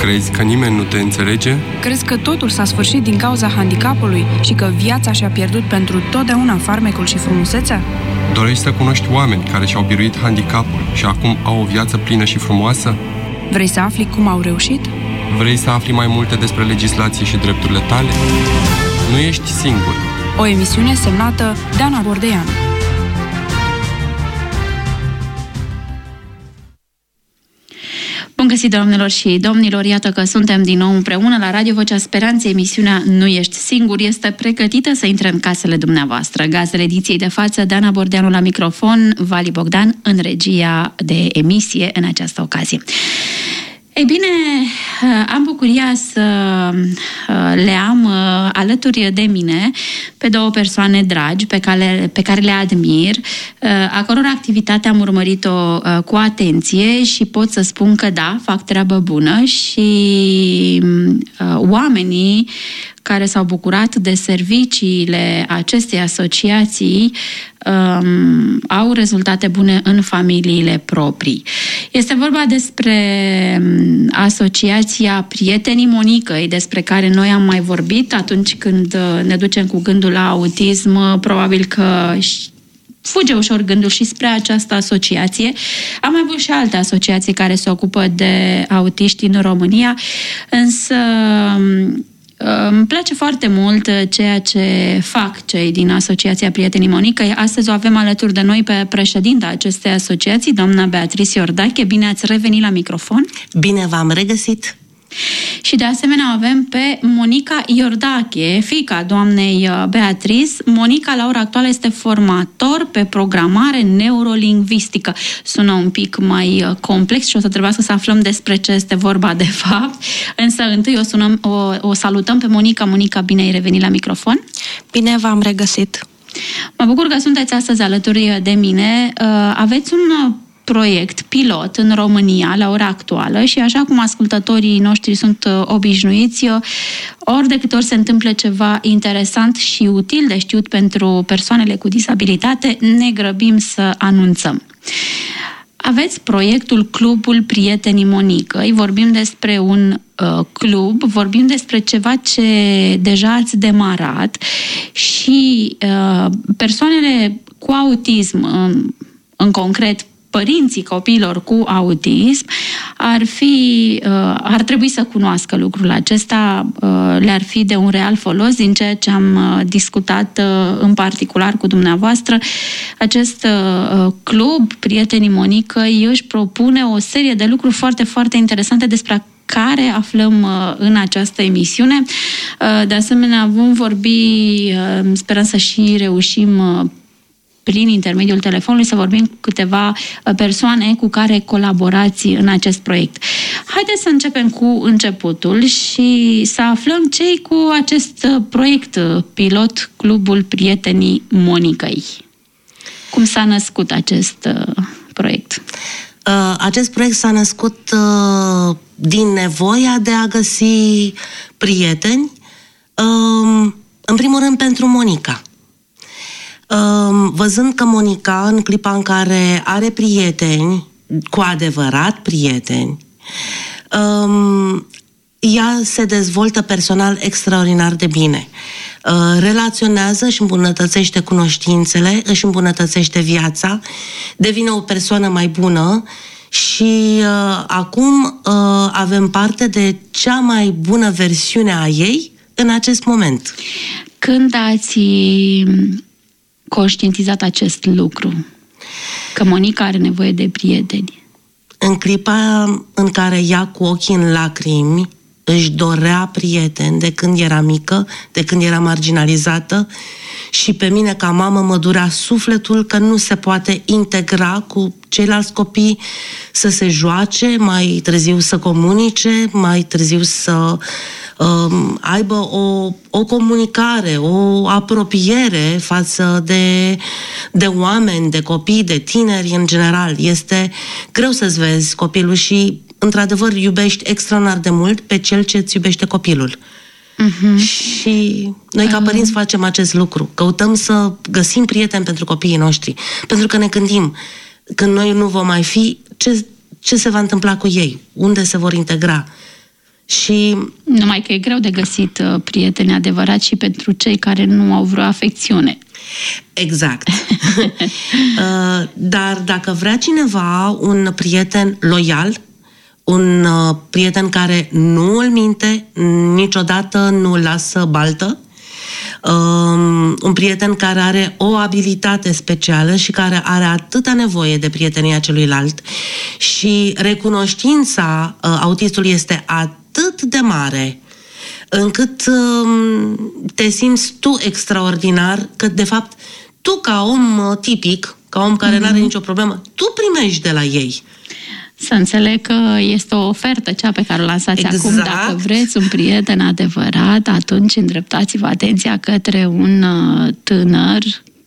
Crezi că nimeni nu te înțelege? Crezi că totul s-a sfârșit din cauza handicapului și că viața și-a pierdut pentru totdeauna farmecul și frumusețea? Dorești să cunoști oameni care și-au biruit handicapul și acum au o viață plină și frumoasă? Vrei să afli cum au reușit? Vrei să afli mai multe despre legislație și drepturile tale? Nu ești singur. O emisiune semnată Dana Bordeanu. Bun găsit, doamnelor și domnilor, iată că suntem din nou împreună la Radio Vocea Speranței. Emisiunea Nu ești singur este pregătită să intre în casele dumneavoastră. Gazdele ediției de față, Dana Bordeanu la microfon, Vali Bogdan în regia de emisie în această ocazie. Ei bine, am bucuria să le am alături de mine pe două persoane dragi pe care le admir, a căror activitate am urmărit-o cu atenție și pot să spun că da, fac treabă bună și oamenii care s-au bucurat de serviciile acestei asociații au rezultate bune în familiile proprii. Este vorba despre Asociația Prietenii Monicăi, despre care noi am mai vorbit atunci când ne ducem cu gândul la autism. Probabil că fuge ușor gândul și spre această asociație. Am mai avut și alte asociații care se ocupă de autiști în România, însă îmi place foarte mult ceea ce fac cei din Asociația Prietenii Monicăi. Astăzi o avem alături de noi pe președinta acestei asociații, doamna Beatrice Iordache. Bine ați revenit la microfon! Bine v-am regăsit! Și de asemenea avem pe Monica Iordache, fiica doamnei Beatrice. Monica la ora actuală este formator pe programare neurolingvistică. Sună un pic mai complex și o să trebuiască să aflăm despre ce este vorba de fapt. Însă întâi o salutăm pe Monica. Monica, bine ai revenit la microfon! Bine v-am regăsit! Mă bucur că sunteți astăzi alături de mine. Aveți un proiect pilot în România la ora actuală și așa cum ascultătorii noștri sunt obișnuiți, ori de câte ori se întâmplă ceva interesant și util de știut pentru persoanele cu disabilitate, ne grăbim să anunțăm. Aveți proiectul Clubul Prietenii Monicăi, vorbim despre un club, vorbim despre ceva ce deja ați demarat și persoanele cu autism, în concret părinții copiilor cu autism, ar trebui să cunoască lucrul acesta, le-ar fi de un real folos din ceea ce am discutat în particular cu dumneavoastră. Acest club, Prietenii Monicăi, își propune o serie de lucruri foarte, foarte interesante despre care aflăm în această emisiune. De asemenea, vom vorbi, sperăm să și reușim prin intermediul telefonului să vorbim cu câteva persoane cu care colaborați în acest proiect. Haideți să începem cu începutul și să aflăm ce-i cu acest proiect pilot, Clubul Prietenii Monicăi. Cum s-a născut acest proiect? Acest proiect s-a născut din nevoia de a găsi prieteni, în primul rând pentru Monica. Văzând că Monica, în clipa în care are prieteni, cu adevărat prieteni, ea se dezvoltă personal extraordinar de bine. Relaționează, își îmbunătățește cunoștințele, își îmbunătățește viața, devine o persoană mai bună și acum avem parte de cea mai bună versiune a ei în acest moment. Când ați conștientizat acest lucru? Că Monica are nevoie de prieteni. În clipa în care ea, cu ochii în lacrimi, își dorea prieteni de când era mică, de când era marginalizată, și pe mine ca mamă mă durea sufletul că nu se poate integra cu ceilalți copii, să se joace, mai târziu să comunice, mai târziu să aibă o comunicare, o apropiere față de oameni, de copii, de tineri în general. Este greu să-ți vezi copilul și, într-adevăr, iubești extraordinar de mult pe cel ce îți iubește copilul. Și noi ca părinți facem acest lucru. Căutăm să găsim prieteni pentru copiii noștri. Pentru că ne gândim, când noi nu vom mai fi, ce se va întâmpla cu ei? Unde se vor integra? Și numai că e greu de găsit prieteni adevărați și pentru cei care nu au vreo afecțiune. Exact. Dar dacă vrea cineva un prieten loial, un prieten care nu îl minte, niciodată nu îl lasă baltă, un prieten care are o abilitate specială și care are atâta nevoie de prietenia celuilalt și recunoștința autistului este atât de mare încât te simți tu extraordinar, că de fapt tu ca om tipic, ca om care n-are nicio problemă, tu primești de la ei. Să înțeleg că este o ofertă cea pe care o lansați acum. Dacă vreți un prieten adevărat, atunci îndreptați-vă atenția către un tânăr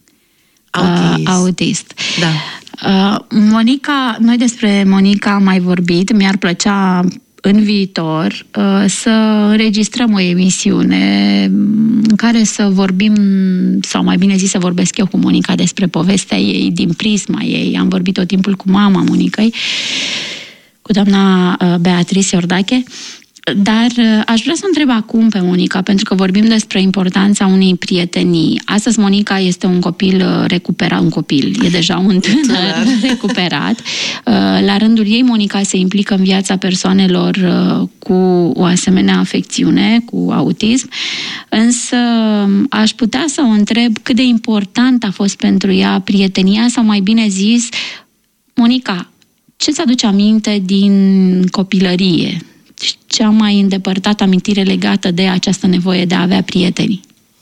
autist. Da. Monica, noi despre Monica am mai vorbit, mi-ar plăcea în viitor să înregistrăm o emisiune în care să vorbim, sau mai bine zis să vorbesc eu cu Monica despre povestea ei, din prisma ei. Am vorbit tot timpul cu mama Monicăi, cu doamna Beatrice Iordache, dar aș vrea să întreb acum pe Monica, pentru că vorbim despre importanța unei prietenii. Astăzi Monica este un copil recuperat, e deja un tânăr recuperat. La rândul ei, Monica se implică în viața persoanelor cu o asemenea afecțiune, cu autism, însă aș putea să o întreb cât de important a fost pentru ea prietenia, sau mai bine zis, Monica, ce-ți aduce aminte din copilărie? Cea mai îndepărtată amintire legată de această nevoie de a avea prieteni?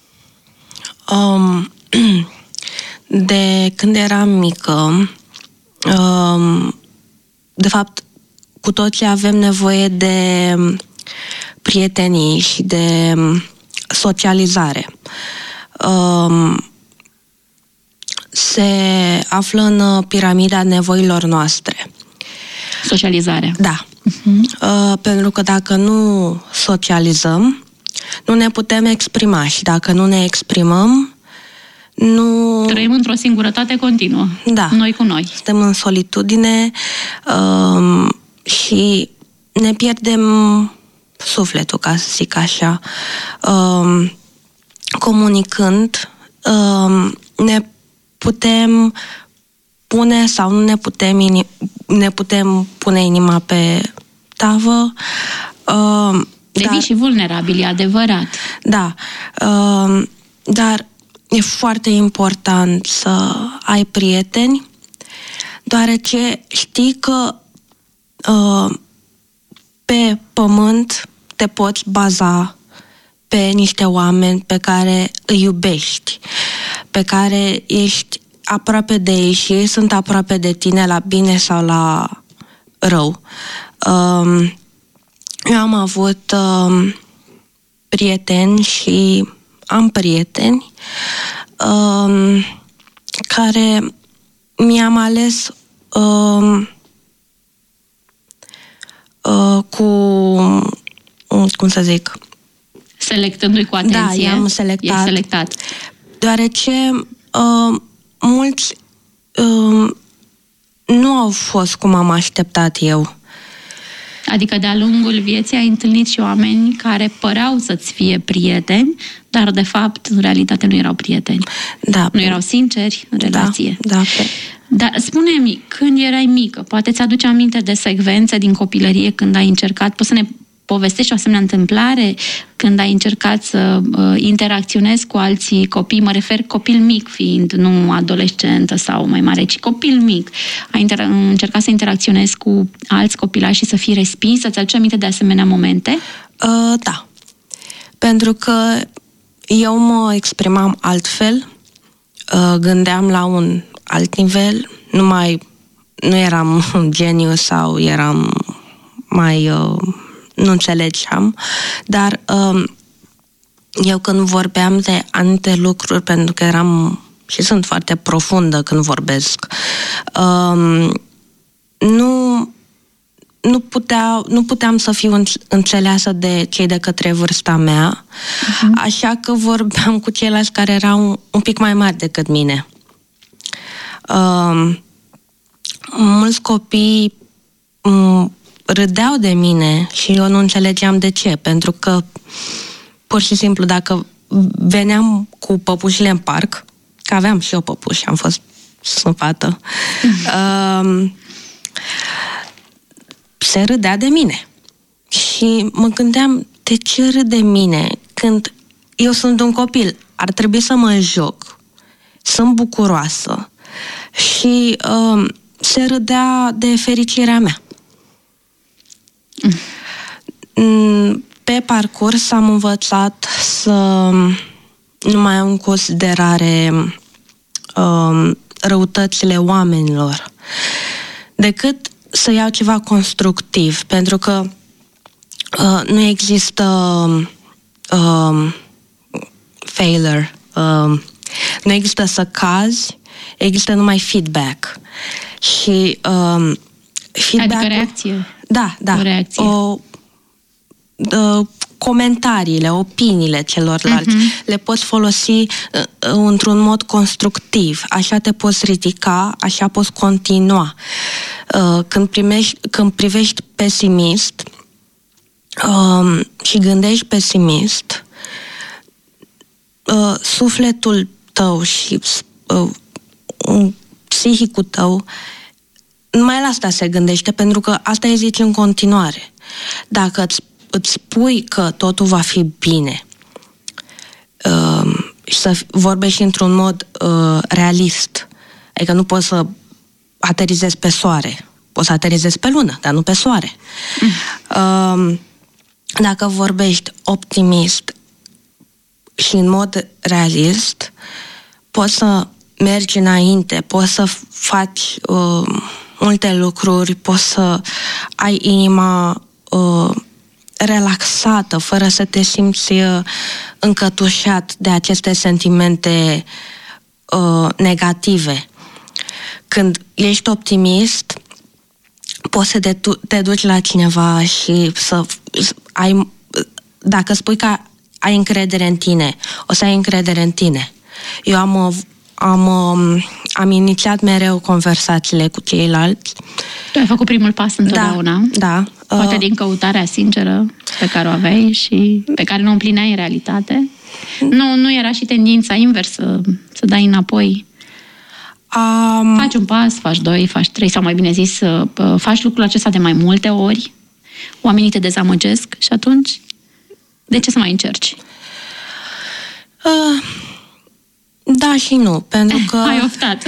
De când eram mică, de fapt, cu toții avem nevoie de prietenii și de socializare. Se află în piramida nevoilor noastre. Socializarea. Da. Pentru că dacă nu socializăm, nu ne putem exprima și dacă nu ne exprimăm, nu... Trăim într-o singurătate continuă. Da. Noi cu noi. Suntem în solitudine și ne pierdem sufletul, ca să zic așa. Comunicând, ne putem pune sau nu ne putem pune inima pe tavă. Devii și vulnerabil, e adevărat. Da, dar e foarte important să ai prieteni, deoarece știi că pe pământ te poți baza pe niște oameni pe care îi iubești, pe care ești aproape de ei și ei sunt aproape de tine, la bine sau la rău. Eu am avut prieteni și am prieteni care mi-am ales cu, cum să zic, selectându-i cu atenție. Da, i-am selectat. Deoarece mulți nu au fost cum am așteptat eu. Adică de-a lungul vieții ai întâlnit și oameni care păreau să-ți fie prieteni, dar de fapt în realitate nu erau prieteni. Da. Nu erau sinceri în relație. Da. Dar spune-mi, când erai mică, poate ți-aduce aminte de secvențe din copilărie când ai încercat, poți să ne povestești o asemenea întâmplare când ai încercat să interacționezi cu alții copii, mă refer copil mic fiind, nu adolescentă sau mai mare, ci copil mic. Ai încercat să interacționezi cu alți copilași și să fii respinsă? Ți-aduce aminte de asemenea momente? Da. Pentru că eu mă exprimam altfel, gândeam la un alt nivel, nu eram geniu sau eram mai... nu înțelegeam, dar eu când vorbeam de anumite lucruri, pentru că eram și sunt foarte profundă când vorbesc, nu puteam să fiu înțeleasă de cei de către vârsta mea, așa că vorbeam cu ceilalți care erau un pic mai mari decât mine. Mulți copii râdeau de mine și eu nu înțelegeam de ce, pentru că pur și simplu dacă veneam cu păpușile în parc, că aveam și eu păpuși, am fost fată, se râdea de mine. Și mă gândeam, de ce râd de mine când eu sunt un copil? Ar trebui să mă joc, sunt bucuroasă. Și se râdea de fericirea mea. Pe parcurs am învățat să nu mai am în considerare răutățile oamenilor, decât să iau ceva constructiv, pentru că nu există failure, nu există să cazi, există numai feedback. Și feedback, adică reacție. Da. O reacție. Comentariile, opiniile celorlalți le poți folosi într-un mod constructiv. Așa te poți ridica, așa poți continua. Când privești pesimist și gândești pesimist, sufletul tău și psihicul tău numai la asta se gândește, pentru că asta îi zici în continuare. Dacă îți spui că totul va fi bine și să vorbești într-un mod realist, adică nu poți să aterizezi pe soare, poți să aterizezi pe lună, dar nu pe soare. Dacă vorbești optimist și în mod realist, poți să mergi înainte, poți să faci multe lucruri, poți să ai inima relaxată, fără să te simți încătușat de aceste sentimente negative. Când ești optimist, poți să te duci la cineva și să ai, dacă spui că ai încredere în tine, o să ai încredere în tine. Eu am inițiat mereu conversațiile cu ceilalți. Tu ai făcut primul pas întotdeauna. Da. Poate din căutarea sinceră pe care o aveai și pe care nu o împlineai în realitate. Nu era și tendința inversă să dai înapoi. Faci un pas, faci 2, faci 3, sau mai bine zis, faci lucrul acesta de mai multe ori, oamenii te dezamăgesc și atunci de ce să mai încerci? Da și nu, pentru că... Ai oftat.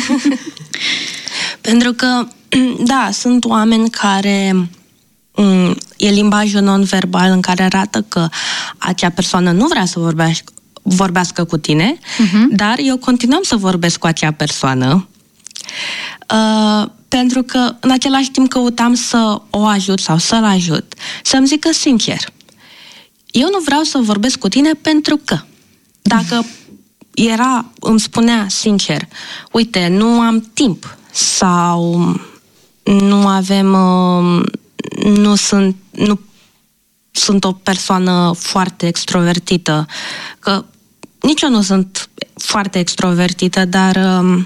Pentru că, da, sunt oameni care... e limbajul non-verbal în care arată că acea persoană nu vrea să vorbească cu tine, dar eu continuam să vorbesc cu acea persoană, pentru că în același timp căutam să o ajut sau să-l ajut, să-mi zică sincer, eu nu vreau să vorbesc cu tine pentru că dacă îmi spunea sincer, uite, nu am timp sau nu avem, nu sunt o persoană foarte extrovertită, că nici eu nu sunt foarte extrovertită, dar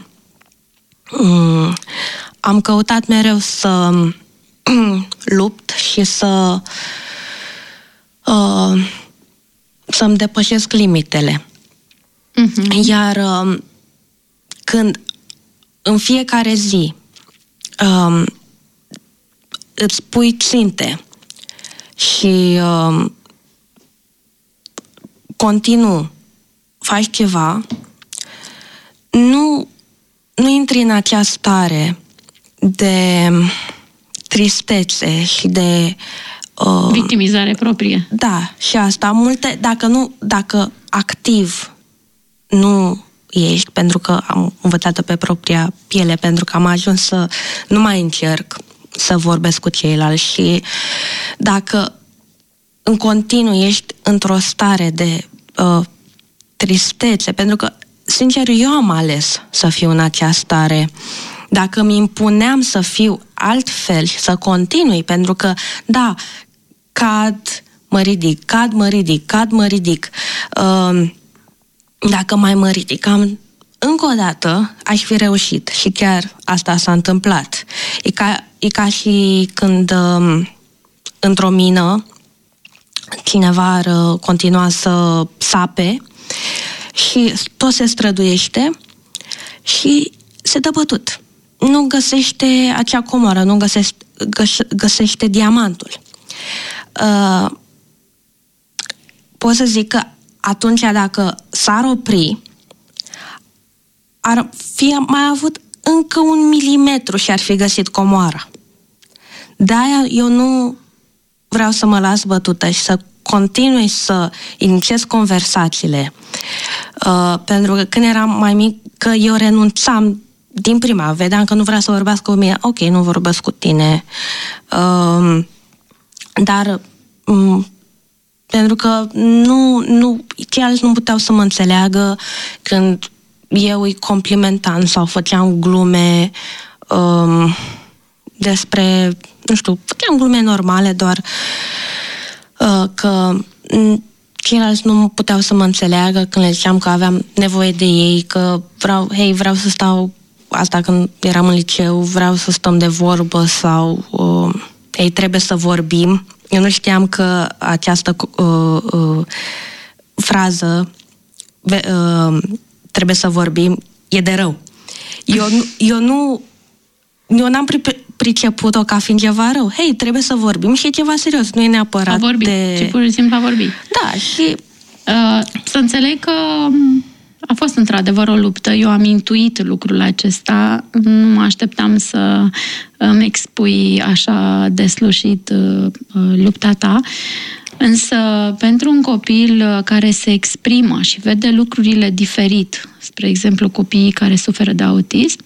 am căutat mereu să lupt și să-mi depășesc limitele. Iar când în fiecare zi îți pui ținte și continuu faci ceva, nu intri în acea stare de tristețe și de victimizare proprie. Da, și asta dacă activ nu ești, pentru că am învățat pe propria piele, pentru că am ajuns să nu mai încerc să vorbesc cu ceilalți și dacă în continuu ești într-o stare de tristețe, pentru că, sincer, eu am ales să fiu în acea stare. Dacă mi impuneam să fiu altfel și să continui, pentru că, da, cad, mă ridic. Dacă mai mă ridicam, încă o dată aș fi reușit și chiar asta s-a întâmplat. E ca și când într-o mină cineva ar continua să sape și tot se străduiește și se dă bătut. Nu găsește acea comoară, nu găsește diamantul. Pot să zic că atunci dacă s-ar opri, ar fi mai avut încă 1 milimetru și ar fi găsit comoara. De-aia eu nu vreau să mă las bătută și să continui să inițiez conversațiile. Pentru că când eram mai mică, eu renunțam din prima. Vedeam că nu vrea să vorbească cu mine. Ok, nu vorbesc cu tine. Dar pentru că ceilalți nu puteau să mă înțeleagă când eu îi complimentam sau făceam glume despre, nu știu, făceam glume normale, doar că ceilalți nu puteau să mă înțeleagă când le ziceam că aveam nevoie de ei, că vreau să stau, asta când eram în liceu, vreau să stăm de vorbă sau ei trebuie să vorbim. Eu nu știam că această frază trebuie să vorbim e de rău. Eu n-am priceput-o ca fiind ceva rău. Hei, trebuie să vorbim și e ceva serios, nu e neapărat a vorbi, ci pur și simplu a vorbi. Da, și să înțeleg că a fost într-adevăr o luptă. Eu am intuit lucrul acesta. Nu mă așteptam să îmi expui așa deslușit lupta ta. Însă, pentru un copil care se exprimă și vede lucrurile diferit, spre exemplu copiii care suferă de autism,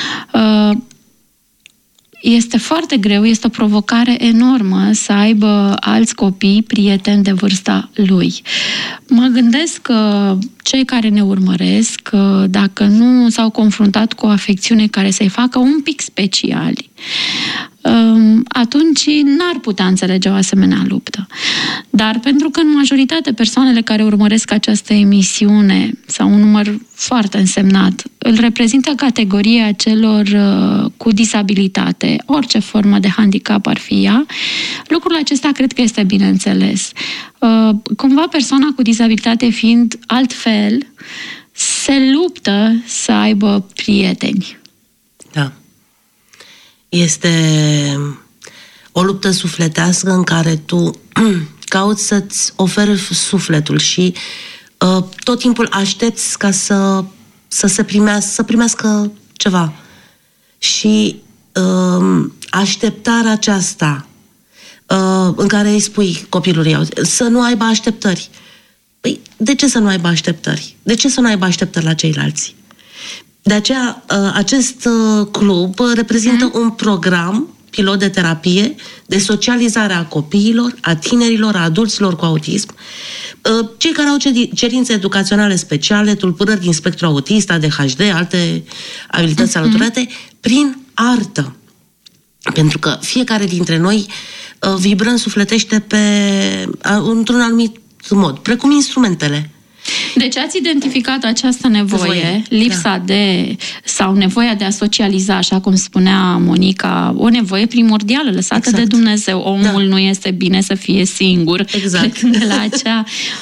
este foarte greu, este o provocare enormă să aibă alți copii, prieteni de vârsta lui. Mă gândesc că cei care ne urmăresc, dacă nu s-au confruntat cu o afecțiune care să-i facă un pic speciali, atunci n-ar putea înțelege o asemenea luptă. Dar pentru că în majoritate persoanele care urmăresc această emisiune, sau un număr foarte însemnat, îl reprezintă categoria celor cu disabilitate, orice formă de handicap ar fi ea, lucrul acesta cred că este bine înțeles. Cumva persoana cu disabilitate fiind altfel, se luptă să aibă prieteni. Da. Este o luptă sufletească în care tu cauți să-ți oferi sufletul și tot timpul aștepți ca să primească ceva. Și așteptarea aceasta în care îi spui copilului să nu aibă așteptări. Păi, de ce să nu aibă așteptări? De ce să nu aibă așteptări la ceilalți? De aceea, acest club reprezintă un program pilot de terapie, de socializare a copiilor, a tinerilor, a adulților cu autism, cei care au cerințe educaționale speciale, tulburări din spectru autist, ADHD, alte abilități alăturate, prin artă. Pentru că fiecare dintre noi vibrăm, sufletește într-un anumit mod, precum instrumentele. Deci ați identificat această nevoie, lipsa de, sau nevoia de a socializa, așa cum spunea Monica, o nevoie primordială lăsată de Dumnezeu. Omul nu este bine să fie singur, plecând de la acea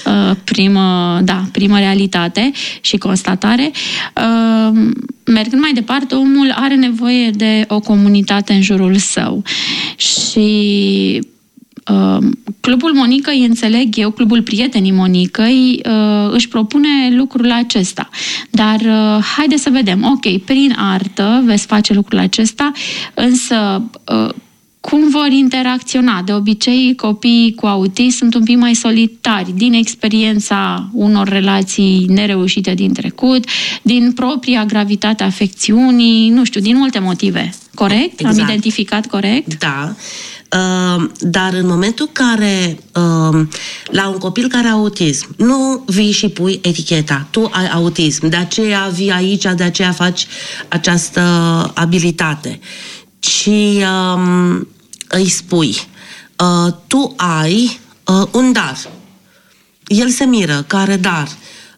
primă realitate și constatare. Mergând mai departe, omul are nevoie de o comunitate în jurul său. Și Clubul Monicăi, înțeleg eu, Clubul Prietenii Monicăi, își propune lucrul acesta. Dar haide să vedem, ok, prin artă veți face lucrul acesta, însă cum vor interacționa? De obicei, copiii cu autism sunt un pic mai solitari, din experiența unor relații nereușite din trecut, din propria gravitate a afecțiunii, nu știu, din multe motive. Corect? Exact. Am identificat corect? Da. Dar în momentul care la un copil care are autism nu vii și pui eticheta, tu ai autism, de aceea vii aici, de aceea faci această abilitate, ci îi spui tu ai un dar. El se miră, care dar?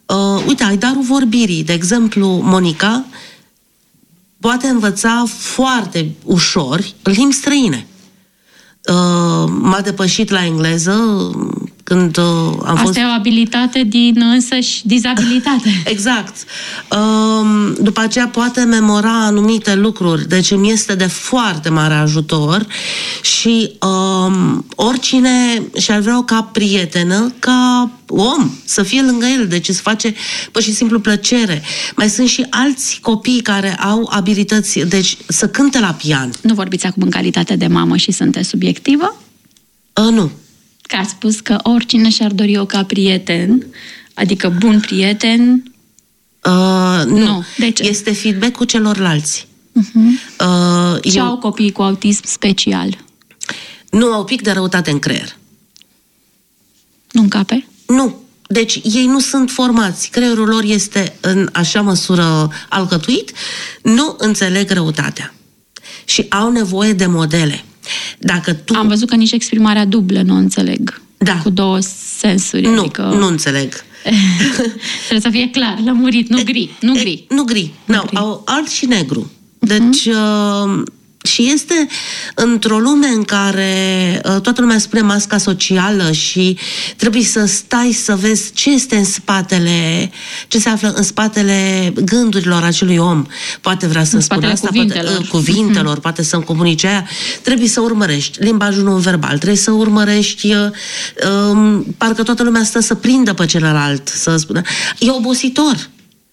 Uite, ai darul vorbirii. De exemplu, Monica poate învăța foarte ușor limbi străine. M-a depășit la engleză când am fost... Asta e o abilitate din însăși dizabilitate. Exact. După aceea poate memora anumite lucruri, deci îmi este de foarte mare ajutor și oricine și-ar vrea ca prietenă, ca om, să fie lângă el, deci îți face pur și simplu plăcere. Mai sunt și alți copii care au abilități, deci să cânte la pian. Nu vorbiți acum în calitate de mamă și sunteți subiectivă? Nu. Că ați spus că oricine și-ar dori eu ca prieten, adică bun prieten... Nu. De ce? Este feedback-ul celorlalți. Ce au copiii cu autism special? Nu au pic de răutate în creier. Nu încape? Nu. Deci ei nu sunt formați. Creierul lor este în așa măsură alcătuit, nu înțeleg răutatea. Și au nevoie de modele. Dacă tu... Am văzut că nici exprimarea dublă nu înțeleg. Da. Cu două sensuri. Nu, adică... nu înțeleg. Trebuie să fie clar, lămurit, nu gri. Nu gri. Nu gri. No, au alb și negru. Deci... Și este într-o lume în care toată lumea spune masca socială și trebuie să stai să vezi ce este în spatele, ce se află în spatele gândurilor acelui om. Poate vrea să spună asta, cuvintelor, poate să-mi comunice aia. Trebuie să urmărești limbajul non-verbal, trebuie să urmărești parcă toată lumea stă să prindă pe celălalt, să spună. E obositor.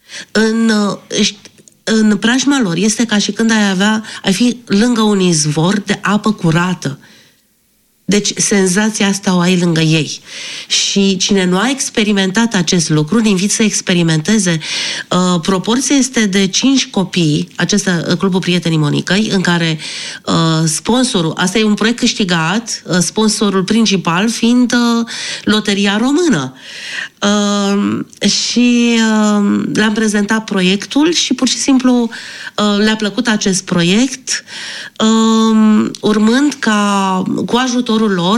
În preajma lor este ca și când ai fi lângă un izvor de apă curată. Deci senzația asta o ai lângă ei. Și cine nu a experimentat acest lucru, îl invit să experimenteze. Proporția este de 5 copii, acesta Clubul Prietenii Monicăi, în care sponsorul, asta e un proiect câștigat, sponsorul principal fiind Loteria Română. Și le-am prezentat proiectul și pur și simplu le-a plăcut acest proiect, urmând ca cu ajutorul lor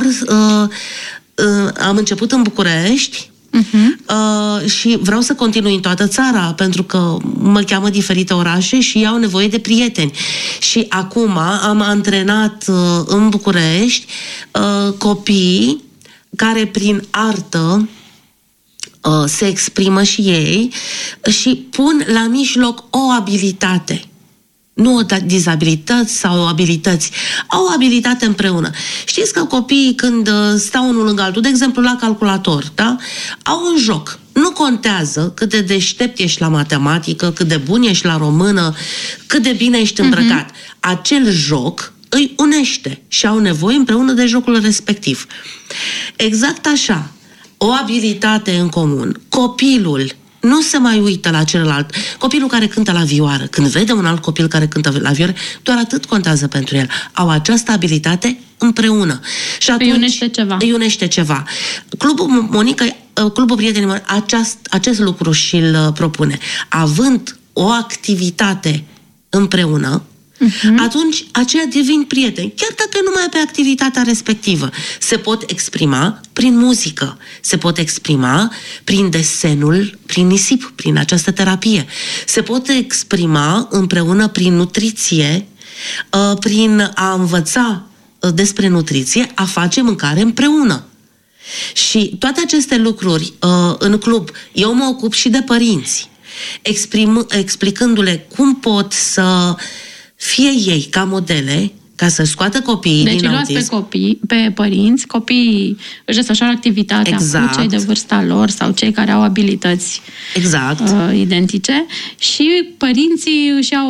am început în București și vreau să continui în toată țara, pentru că mă cheamă diferite orașe și au nevoie de prieteni. Și acum am antrenat în București copii care prin artă se exprimă și ei și pun la mijloc o abilitate. Nu o dizabilități sau abilități. Au o abilitate împreună. Știți că copiii când stau unul lângă altul, de exemplu la calculator, da? Au un joc. Nu contează cât de deștept ești la matematică, cât de bun ești la română, cât de bine ești îmbrăcat. Acel joc îi unește și au nevoie împreună de jocul respectiv. Exact așa. O abilitate în comun. Copilul nu se mai uită la celălalt. Copilul care cântă la vioară, când vede un alt copil care cântă la vioară, doar atât contează pentru el. Au această abilitate împreună. Și atunci îi unește ceva. Clubul Monica, Clubul Prietenii Monica, acest lucru și-l propune. Având o activitate împreună, atunci aceia devin prieteni, chiar dacă nu mai pe activitatea respectivă. Se pot exprima prin muzică, se pot exprima prin desenul, prin nisip, prin această terapie. Se pot exprima împreună prin nutriție, prin a învăța despre nutriție, a face mâncare împreună. Și toate aceste lucruri în club, eu mă ocup și de părinți, explicându-le cum pot să fie ei ca modele, ca să scoată copiii din autism. Deci luați pe părinți, copiii își desfășoară activitatea cu cei de vârsta lor sau cei care au abilități identice și părinții își iau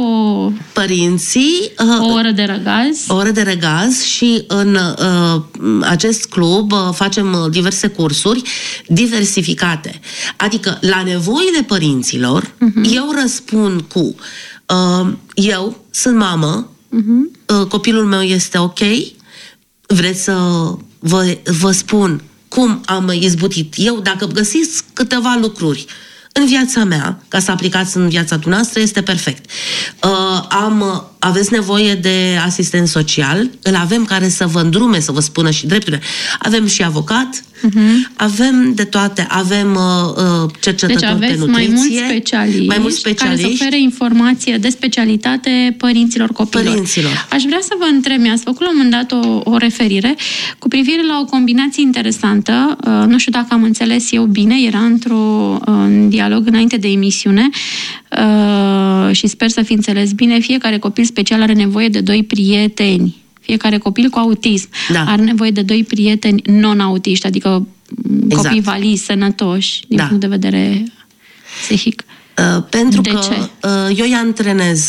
o oră de răgaz. O oră de răgaz și în acest club facem diverse cursuri diversificate. Adică la nevoile părinților eu răspund cu eu sunt mamă, copilul meu este ok, vreți să vă spun cum am izbutit eu, dacă găsiți câteva lucruri în viața mea, ca să aplicați în viața dumneavoastră, este perfect. Am aveți nevoie de asistent social, îl avem care să vă îndrume, să vă spună și drepturile. Avem și avocat, avem de toate, avem cercetători pe nutriție. Deci aveți mai mulți specialiști care să ofere informație de specialitate părinților copiilor. Aș vrea să vă întreb, mi-ați făcut la un moment dat o referire cu privire la o combinație interesantă, nu știu dacă am înțeles eu bine, era într-un dialog înainte de emisiune, și sper să fi înțeles bine, fiecare copil special are nevoie de 2 prieteni. Fiecare copil cu autism are nevoie de 2 prieteni non-autiști, adică copii valizi, sănătoși, din punct de vedere psihic. Pentru că eu îi antrenez.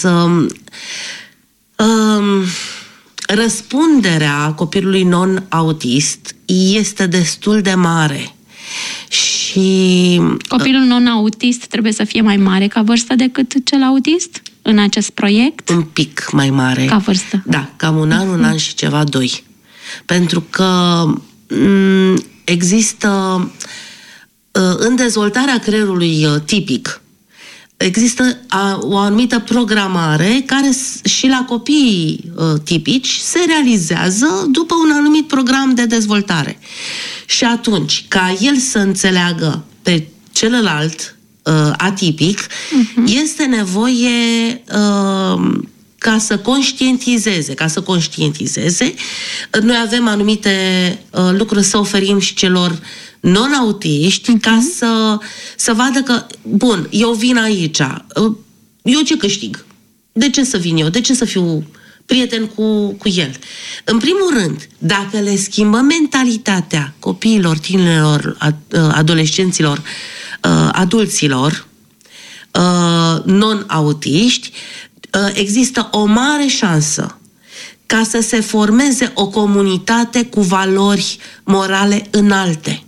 Răspunderea copilului non-autist este destul de mare. Și copilul non-autist trebuie să fie mai mare ca vârstă decât cel autist în acest proiect? Un pic mai mare. Ca vârstă? Da, cam un an și ceva, 2. Pentru că există în dezvoltarea creierului tipic, există o anumită programare care și la copiii tipici se realizează după un anumit program de dezvoltare. Și atunci, ca el să înțeleagă pe celălalt atipic, este nevoie ca să conștientizeze. Noi avem anumite lucruri să oferim și celor non-autiști ca să vadă că, bun, eu vin aici, eu ce câștig? De ce să vin eu? De ce să fiu prieten cu el? În primul rând, dacă le schimbăm mentalitatea copiilor, tinerilor, adolescenților, adulților non-autiști, există o mare șansă ca să se formeze o comunitate cu valori morale înalte.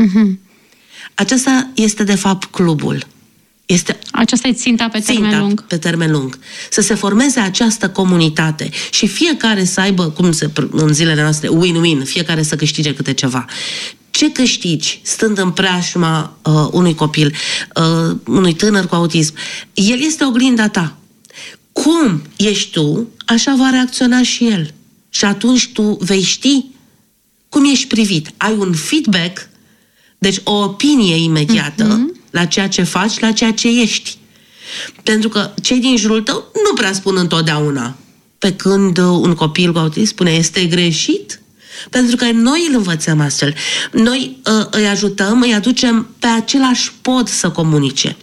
Acesta este, de fapt, clubul. Aceasta e ținta pe termen lung. Pe termen lung. Să se formeze această comunitate și fiecare să aibă, în zilele noastre, win-win, fiecare să câștige câte ceva. Ce câștigi stând în preajma unui copil, unui tânăr cu autism? El este oglinda ta. Cum ești tu, așa va reacționa și el. Și atunci tu vei ști cum ești privit. Ai un feedback, deci o opinie imediată la ceea ce faci, la ceea ce ești. Pentru că cei din jurul tău nu prea spun întotdeauna. Pe când un copil cu autism spune, este greșit. Pentru că noi îl învățăm astfel. Noi îi ajutăm, îi aducem pe același pod să comunice.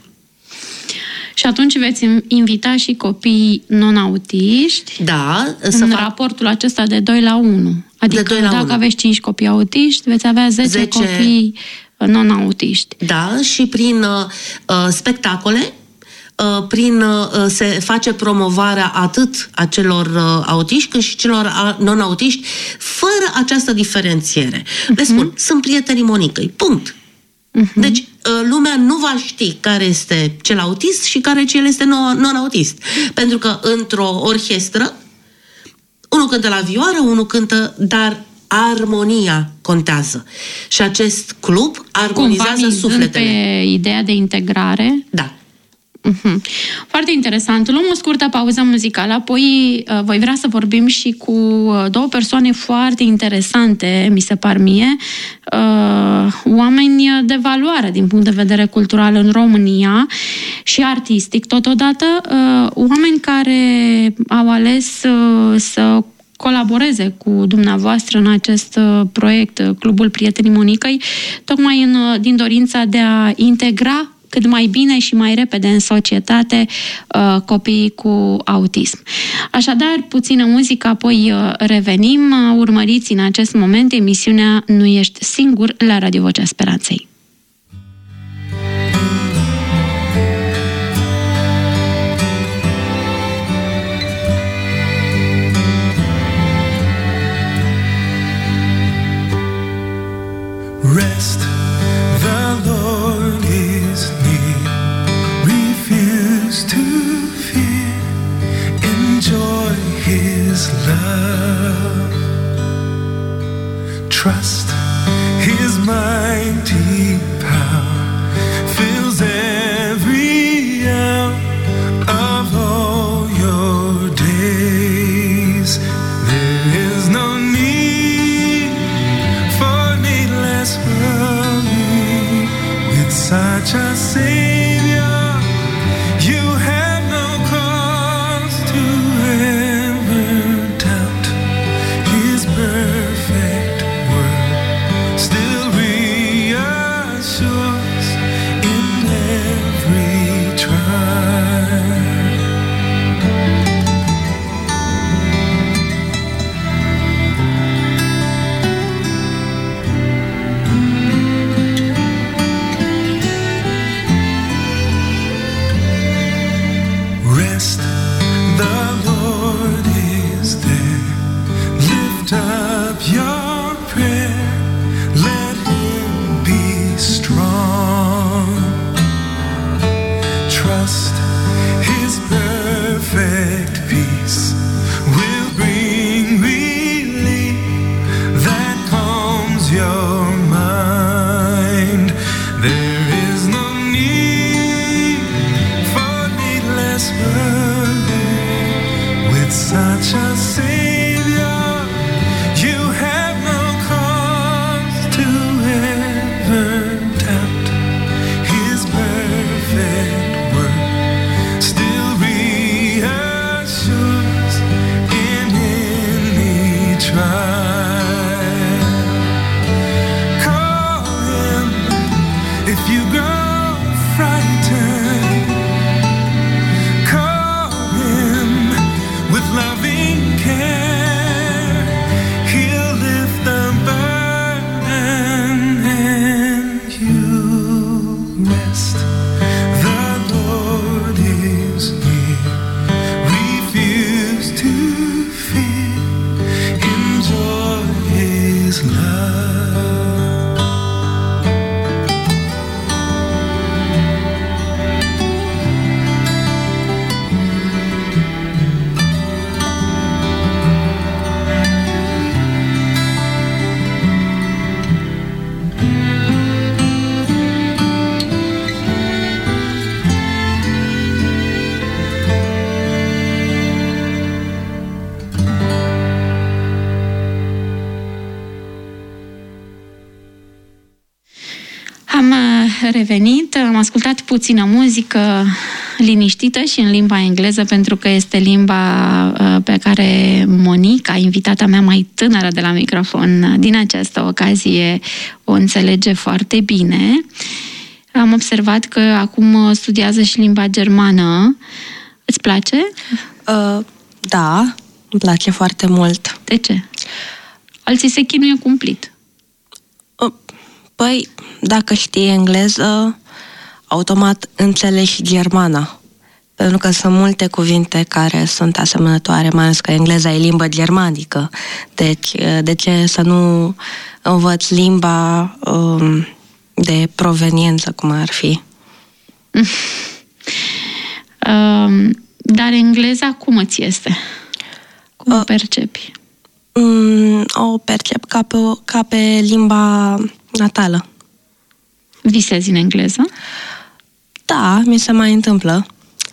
Și atunci veți invita și copiii non-autiști în raportul acesta de 2 la 1. Adică dacă aveți 5 copii autiști, veți avea 10 copii non-autiști. Da, și prin spectacole, se face promovarea atât a celor autiști cât și celor non-autiști, fără această diferențiere. Le spun, sunt prietenii Monicăi, punct. Deci, lumea nu va ști care este cel autist și care cel este non-autist. Pentru că într-o orchestră, unul cântă la vioară, unul cântă, dar armonia contează. Și acest club armonizează sufletele. Pe ideea de integrare. Da. Foarte interesant. Luăm o scurtă pauză muzicală, apoi voi vrea să vorbim și cu 2 persoane foarte interesante, mi se par mie, oameni de valoare din punct de vedere cultural în România și artistic totodată, oameni care au ales să colaboreze cu dumneavoastră în acest proiect, Clubul Prietenii Monicăi, tocmai din dorința de a integra cât mai bine și mai repede în societate copiii cu autism. Așadar, puțină muzică, apoi revenim. Urmăriți în acest moment emisiunea Nu ești singur la Radio Vocea Speranței. Rest, the Lord is near. Refuse to fear. Enjoy His love. Trust His mighty power. Fills every hour of all your days. such a Savior, you have no cause to ever doubt. His perfect word still reassures in every trial. Rest, the Lord is there. Lift up your prayer. Let Him be strong. Trust His perfect peace will bring relief that calms your mind. There is no need for needless worry. With such a Savior, you have no cause to ever doubt. His perfect word still reassures in any trial. Call Him if you grow frightened. Call Him with loving care. He'll lift the burden and you rest. The Lord is near. Refuse to fear. Enjoy His love. Am revenit, am ascultat puțină muzică liniștită și în limba engleză, pentru că este limba pe care Monica, invitata mea mai tânără de la microfon, din această ocazie o înțelege foarte bine. Am observat că acum studiază și limba germană. Îți place? Da, îmi place foarte mult. De ce? Alții se chinuie cumplit. Păi, dacă știi engleză, automat înțelegi și germana. Pentru că sunt multe cuvinte care sunt asemănătoare, mai ales că engleza e limbă germanică. Deci, de ce să nu învăț limba de proveniență, cum ar fi? Dar engleza cum îți este? Cum o percepi? O percep ca pe limba natală. Visezi în engleză? Da, mi se mai întâmplă.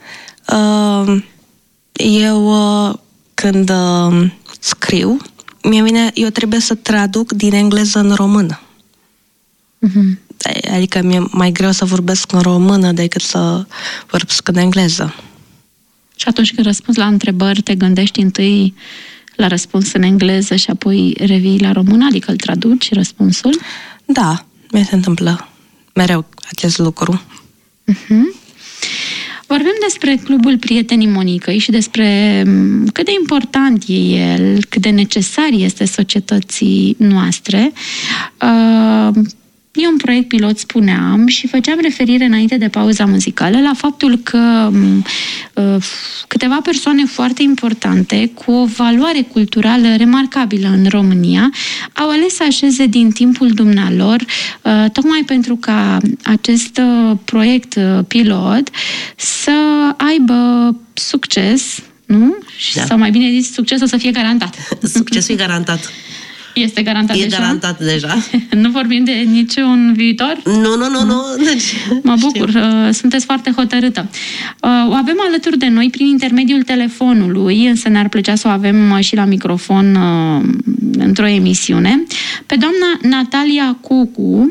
Eu când scriu, eu trebuie să traduc din engleză în română. Mm-hmm. Adică mi-e mai greu să vorbesc în română decât să vorbesc în engleză. Și atunci când răspunzi la întrebări, te gândești întâi la răspuns în engleză și apoi revii la română? Adică îl traduci răspunsul? Da, mi se întâmplă mereu acest lucru. Uh-huh. Vorbim despre Clubul Prietenii Monicăi și despre cât de important e el, cât de necesar este societății noastre. E un proiect pilot, spuneam, și făceam referire înainte de pauza muzicală la faptul că câteva persoane foarte importante, cu o valoare culturală remarcabilă în România, au ales să așeze din timpul dumnealor, tocmai pentru ca acest proiect pilot să aibă succes, nu? Și Da. sau mai bine zis, succesul să fie garantat. Succesul e garantat. Este garantat E deja? garantat deja. Nu vorbim de niciun viitor? Nu. Deci, Mă bucur, sunteți foarte hotărâtă. O avem alături de noi prin intermediul telefonului, însă ne-ar plăcea să o avem și la microfon într-o emisiune, pe doamna Natalia Cucu.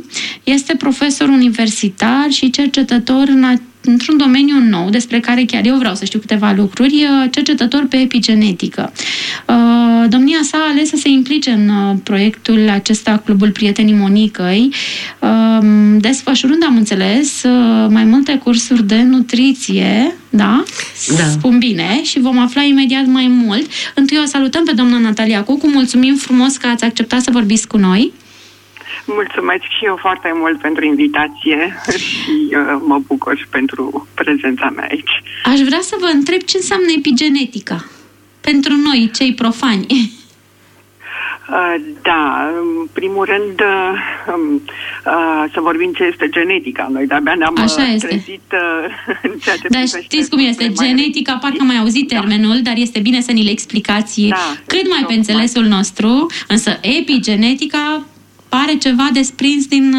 este profesor universitar și cercetător într-un domeniu nou, despre care chiar eu vreau să știu câteva lucruri, cercetător pe epigenetică. Domnia sa a ales să se implice în proiectul acesta, Clubul Prietenii Monicăi, desfășurând, am înțeles, mai multe cursuri de nutriție, da? Spun bine, și vom afla imediat mai mult. Întâi o salutăm pe doamna Natalia Cucu, mulțumim frumos că ați acceptat să vorbiți cu noi. Mulțumesc și eu foarte mult pentru invitație și mă bucur și pentru prezența mea aici. Aș vrea să vă întreb ce înseamnă epigenetica pentru noi, cei profani. Da, în primul rând să vorbim ce este genetica. Noi de-abia ne-am trezit în ceea ce Dar știți cum este? Genetica, parcă am mai auzit termenul, dar este bine să ni le explicați cât mai pe înțelesul nostru, însă epigenetica pare ceva desprins din...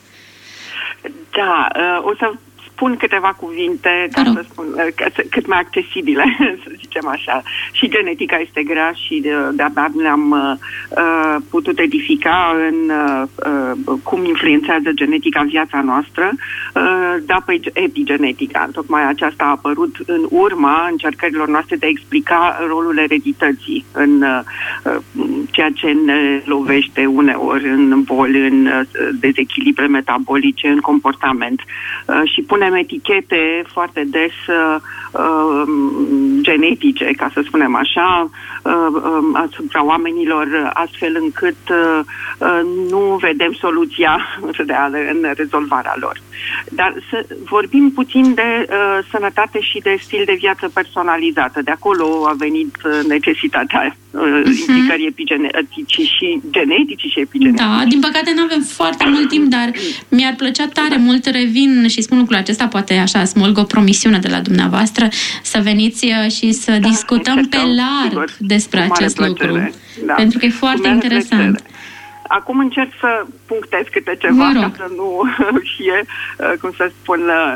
Da, o să spun câteva cuvinte să spun, cât mai accesibile, să zicem așa. Și genetica este grea și de-abia ne-am putut edifica în cum influențează genetica viața noastră, da, pe epigenetica. Tocmai aceasta a apărut în urma încercărilor noastre de a explica rolul eredității în ceea ce ne lovește uneori în boli, în dezechilibre metabolice, în comportament. Și punem etichete foarte des genetice, ca să spunem așa, asupra oamenilor, astfel încât nu vedem soluția reală în rezolvarea lor. Dar să vorbim puțin de sănătate și de stil de viață personalizată. De acolo a venit necesitatea implicării epigeneticii și geneticii și epigeneticii. Da, din păcate nu avem foarte mult timp, dar mi-ar plăcea tare mult, revin și spun lucrul acesta, poate așa smulg o promisiune de la dumneavoastră, să veniți și să discutăm pe larg despre acest lucru. Da. Pentru că e foarte interesant. Acum încerc să punctez câte ceva ca să nu fie, cum să spun,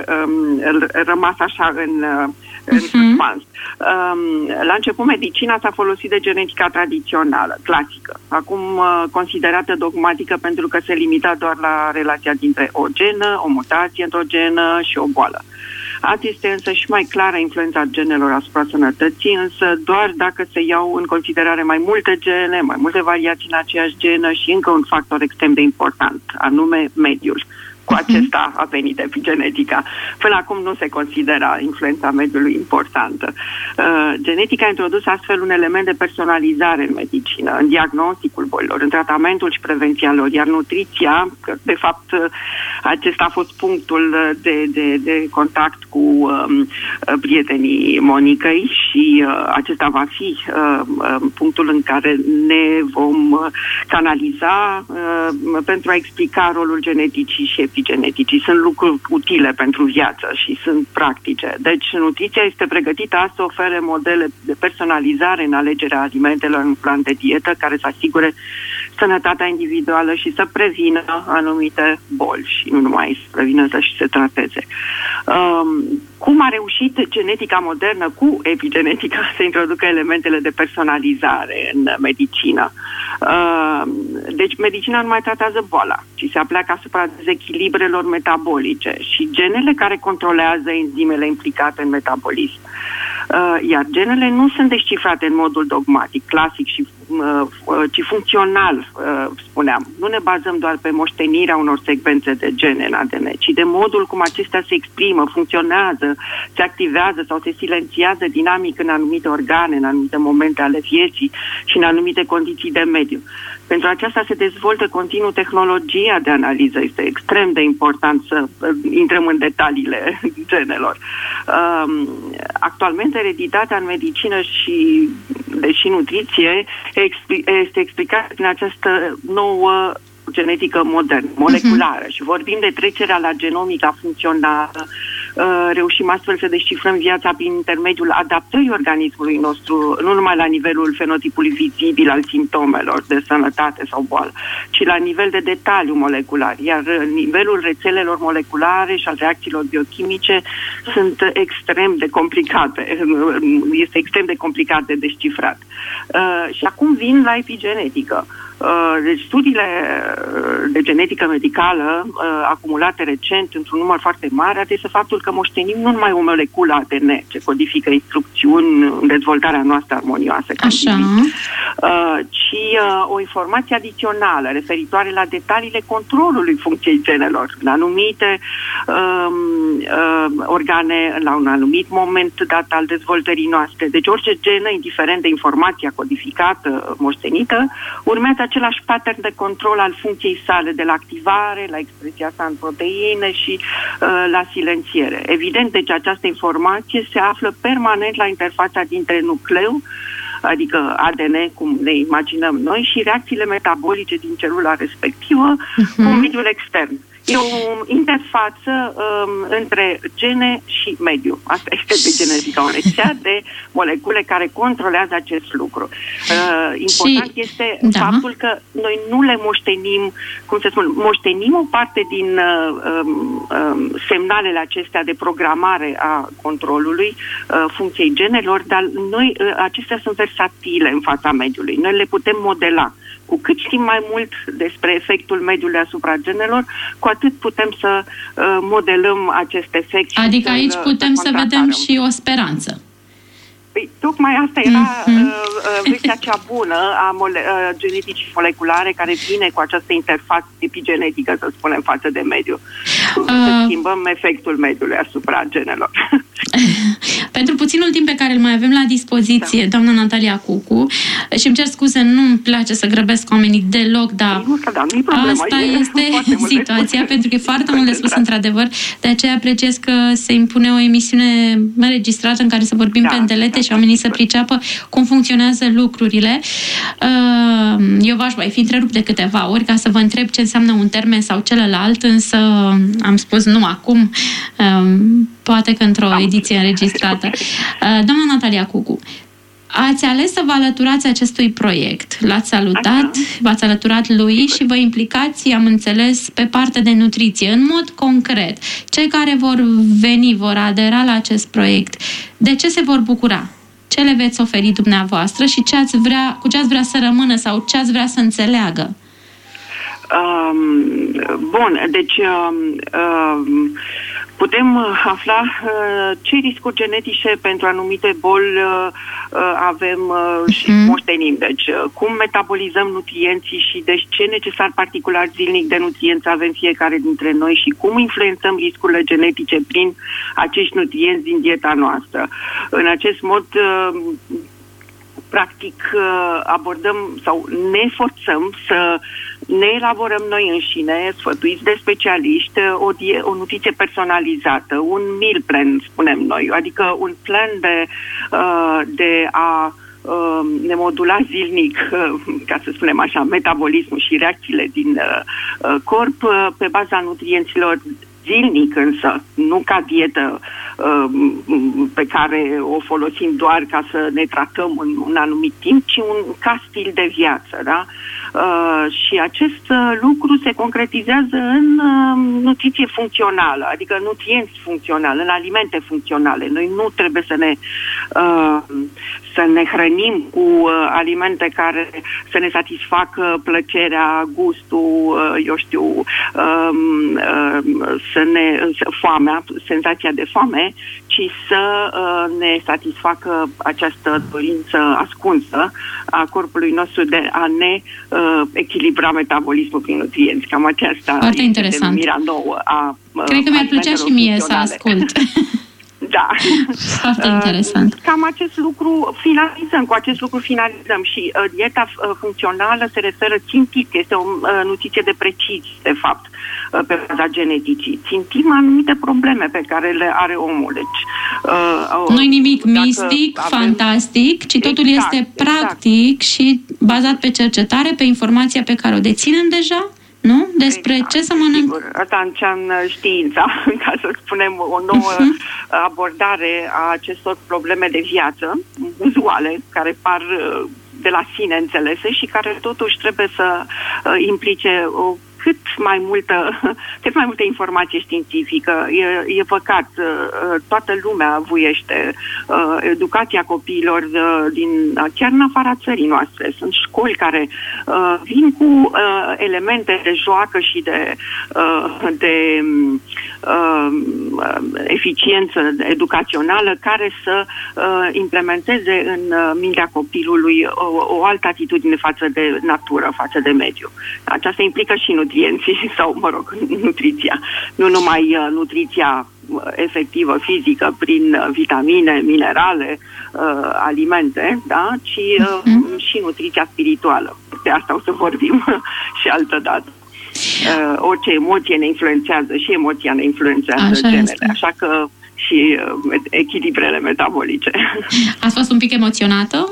rămas așa în suspans. La început, medicina s-a folosit de genetica tradițională, clasică, acum considerată dogmatică pentru că se limita doar la relația dintre o genă, o mutație endogenă și o boală. Azi este însă și mai clară influența genelor asupra sănătății, însă doar dacă se iau în considerare mai multe gene, mai multe variații în aceeași genă și încă un factor extrem de important, anume mediul. Cu acesta a venit epigenetica. Până acum nu se considera influența mediului importantă. Genetica a introdus astfel un element de personalizare în medicină, în diagnosticul bolilor, în tratamentul și prevenția lor, iar nutriția, că de fapt acesta a fost punctul de contact cu prietenii Monicăi și acesta va fi punctul în care ne vom canaliza pentru a explica rolul geneticii și epigeneticii. Sunt lucruri utile pentru viață și sunt practice. Deci nutriția este pregătită să ofere modele de personalizare în alegerea alimentelor în plan de dietă care să asigure sănătatea individuală și să prevină anumite boli și nu numai să prevină, să și se trateze. Cum a reușit genetica modernă cu epigenetica să introducă elementele de personalizare în medicină? Deci medicina nu mai tratează boala, ci se apleacă asupra dezechilibrelor metabolice și genele care controlează enzimele implicate în metabolism. Iar genele nu sunt descifrate în modul dogmatic, clasic, ci funcțional, spuneam. Nu ne bazăm doar pe moștenirea unor secvențe de gene în ADN, ci de modul cum acestea se exprimă, funcționează, se activează sau se silențiază dinamic în anumite organe, în anumite momente ale vieții și în anumite condiții de mediu. Pentru aceasta se dezvoltă continuu tehnologia de analiză. Este extrem de important să intrăm în detaliile genelor. Actualmente, ereditatea în medicină și nutriție este explicată prin această nouă genetică modernă, moleculară. Și vorbim de trecerea la genomica funcțională. Reușim astfel să descifrăm viața prin intermediul adaptării organismului nostru, nu numai la nivelul fenotipului vizibil al simptomelor de sănătate sau boală, ci la nivel de detaliu molecular. Iar nivelul rețelelor moleculare și al reacțiilor biochimice sunt extrem de complicate. Este extrem de complicat de descifrat. Și acum vin la epigenetică. Deci studiile de genetică medicală acumulate recent într-un număr foarte mare atestă faptul că moștenim nu numai o moleculă ADN ce codifică instrucțiuni în dezvoltarea noastră armonioasă, ci o informație adițională referitoare la detaliile controlului funcției genelor în anumite organe, la un anumit moment dat al dezvoltării noastre. Deci orice genă, indiferent de informația codificată, moștenită, urmează același pattern de control al funcției sale, de la activare, la expresia sa în proteine și la silențiere. Evident, deci această informație se află permanent la interfața dintre nucleu, adică ADN, cum ne imaginăm noi, și reacțiile metabolice din celula respectivă cu mediul extern. E o interfață între gene și mediu. Asta este de genetica, o rețea de molecule care controlează acest lucru. Important este faptul că noi nu le moștenim, cum se spune, moștenim o parte din semnalele acestea de programare a controlului funcției genelor, dar noi, acestea sunt versatile în fața mediului. Noi le putem modela. Cu cât știm mai mult despre efectul mediului asupra genelor, cu atât putem să modelăm acest efect. Adică aici putem să vedem și o speranță. Păi, tocmai asta era vestea cea bună a geneticii moleculare, care vine cu această interfață epigenetică, să spunem, față de mediu. Să schimbăm efectul mediului asupra genelor. Pentru puținul timp pe care îl mai avem la dispoziție, doamna Natalia Cucu, și îmi cer scuze, nu-mi place să grăbesc oamenii deloc, dar asta este situația, pentru că e foarte mult de spus, într-adevăr. De aceea apreciez că se impune o emisiune înregistrată în care să vorbim pe îndelete și oamenii să priceapă cum funcționează lucrurile. Eu v-aș mai fi întrerupt de câteva ori ca să vă întreb ce înseamnă un termen sau celălalt, însă am spus nu acum, poate că într-o ediție înregistrată. Doamna Natalia Cucu, ați ales să vă alăturați acestui proiect. L-ați salutat, v-ați alăturat lui și vă implicați, am înțeles, pe partea de nutriție. În mod concret, cei care vor veni, vor adera la acest proiect, de ce se vor bucura? Ce le veți oferi dumneavoastră și cu ce ați vrea să rămână sau ce ați vrea să înțeleagă? Bun, deci putem afla ce riscuri genetice pentru anumite boli avem și moștenim. Deci, cum metabolizăm nutrienții și deci ce necesar particular zilnic de nutrienți avem fiecare dintre noi și cum influențăm riscurile genetice prin acești nutrienți din dieta noastră. În acest mod, practic, abordăm sau ne forțăm să ne elaborăm noi înșine, sfătuiți de specialiști, o nutriție personalizată, un meal plan, spunem noi, adică un plan de a ne modula zilnic, ca să spunem așa, metabolismul și reacțiile din corp pe baza nutrienților zilnic, însă, nu ca dietă pe care o folosim doar ca să ne tratăm în un anumit timp, ci ca stil de viață, da? Și acest lucru se concretizează în nutriție funcțională, adică nutrienți funcționale, în alimente funcționale. Noi nu trebuie să ne hrănim cu alimente care să ne satisfacă plăcerea, gustul, foamea, senzația de foame, ci să ne satisfacă această dorință ascunsă a corpului nostru de a ne echilibra metabolismul prin nutrienți. Cam aceasta foarte este denumirea nouă a cred că mi-ar plăcea și mie să ascult. Da. Foarte interesant. Cam acest lucru finalizăm și dieta funcțională se referă țintit, este o nutriție de precizie, de fapt, pe baza geneticii. Țintim anumite probleme pe care le are omul. Deci, nu-i nimic mistic, fantastic, ci totul este practic și bazat pe cercetare, pe informația pe care o deținem deja? Nu? Despre ce să mănânc? Sigur, asta înseamnă știința, ca să spunem, o nouă abordare a acestor probleme de viață uzuale, care par de la sine înțelese și care totuși trebuie să implice o cât mai multă informație științifică. E păcat, toată lumea vuiește educația copiilor chiar în afara țării noastre. Sunt școli care vin cu elemente de joacă și de eficiență educațională care să implementeze în mintea copilului o altă atitudine față de natură, față de mediu. Aceasta implică și nutrienții sau, nutriția. Nu numai nutriția efectivă, fizică, prin vitamine, minerale, alimente, da? Ci și nutriția spirituală. De asta o să vorbim și altă dată. Orice emoție ne influențează și emoția ne influențează genele. Așa că și echilibrele metabolice. Ați fost un pic emoționată?